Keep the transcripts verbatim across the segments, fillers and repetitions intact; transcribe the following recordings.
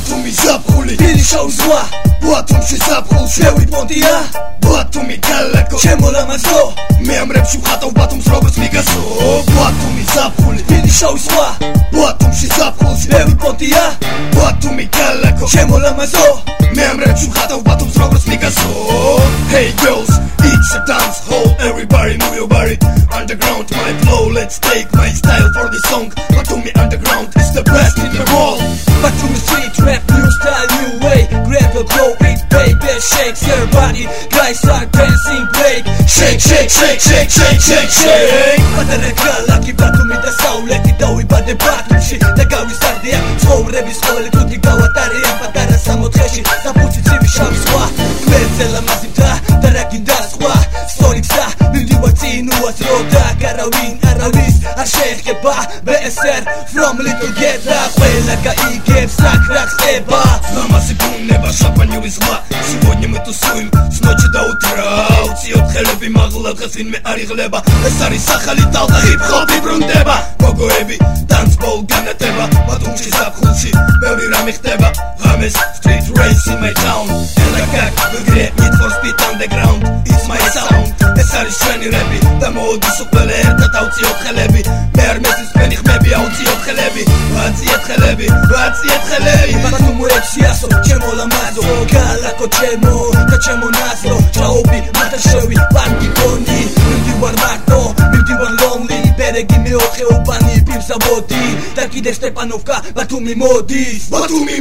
ბათუმი ზაფხული დილი შავი ზღვა ბათუმში ზაფხულში ბევრი პონტია ბათუმი ქალაქო ჩემო ლამაზო მე ამრებში ვხატავ ბათუმს როგორც მიგასო ბათუმი ზაფხული დილი შავი ზღვა ბათუმში ზაფხულში ბევრი პონტია ბათუმი ქალაქო ჩემო ლამაზო მე ამრებში ვხატავ ბათუმს როგორც მიგასო Hey girls it's a dance hall everybody move your body underground my flow let's take my style for the song Batumi underground is the best in the world Batumi street rap new style new way grab a blow it baby shakes your body guys are dancing break shake shake shake shake shake shake shake Παταρακάλα κι Batumi და საულეთი დავიბადე ბათუმში და გავიზარდია ცხოვრების ყოველი თუთი გავატარია პატარა სამოთხეში საფუძი ცივი შავი ზღვა გვერდზე ლამაზი და რა გინდა სხვა სწორი გზა მივდივარ წინ უაზრო და გარავინ არავის არ შეეხება ბე ეს ერ from little geta ყველა გაიგებს აქ რა ხდება ლამაზი ბუნება შაპანიური ზღვა сегодня мы тусуем с ночи до утра უციოთ ხელები მაღლა დღეს ვინმე არ იღლება ეს არის ახალი ტალღა ჰიპ-ჰოპი ბრუნდება გოგოები danceball განათება ბათუმში ზაფხულში ბევრი რამე ხდება ღამეს street race in my town ელაკაკ ვიგრე need for speed underground it's my sound ეს არის ჩვენი რეპი და მოდის უყველე ერთად აუციოთ ხელები მე არ მესის ფენი ხმები აუციოთ ხელები ვაციეთ ხელები ვაციეთ ხელები ბათუმი ექციასო ჩემო ლამაზო ქალაქო ჩემო და ჩემო ნაზრო ჭაობი მათაშევი პანკი გონი მივდივარ მარტო მივდივარ lonely ბერეგი მეოთხე უბანი პივსავოდი და კიდე სტეპანოვკა ბათუმი მოდის ბათუმი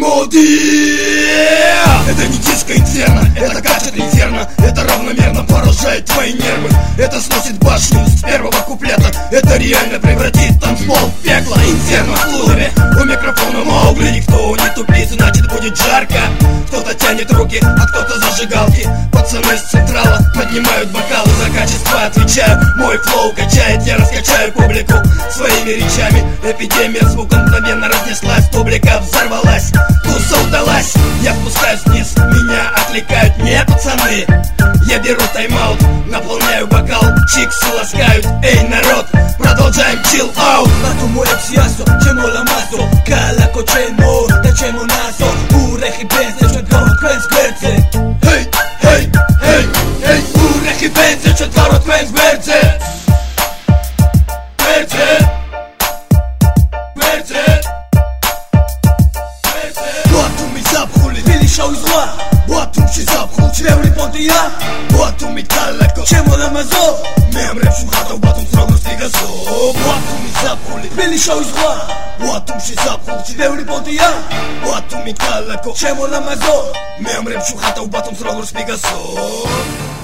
მოდის Это не диско инферно, это катит инферно Это равномерно поражает твои нервы Это сносит башню с первого куплета Это реально превратит танцпол в пекло Инферно в клубе, у микрофона Маугли Никто не тупит, значит будет жарко Кто-то тянет руки, а кто-то зажигалки Пацаны с централа поднимают бокалы За качество отвечаю, мой флоу качает Я раскачаю публику своими речами Эпидемия звука мгновенно разнеслась Публика взорвалась, туса удалась Я спускаюсь вниз, меня отвлекают не пацаны Я беру тайм-аут, наполняю бокал Чиксы ласкают, эй народ, продолжаем chill-out Батуму ексиасо, чемо ламазо Калако чемо, да чемо назо Урехи бензе, что город квенс гвердзе Hey, hey, hey, hey Урехи бензе, что город квенс гвердзе Гвердзе Гвердзе Батумი ზაფხული დილი შავი ზღვა ბათუმში ზაფხულში ბევრი პონტია ბათუმი ქალაქო ჩემო ლამაზო მე ამრებში ვხატავ ბათუმს როგორც მიგასო ბათუმი ზაფხული დილი შავი ზღვა ბათუმში ზაფხულში ბევრი პონტია ბათუმი ქალაქო ჩემო ლამაზო მე ამრებში ვხატავ ბათუმს როგორც მიგასო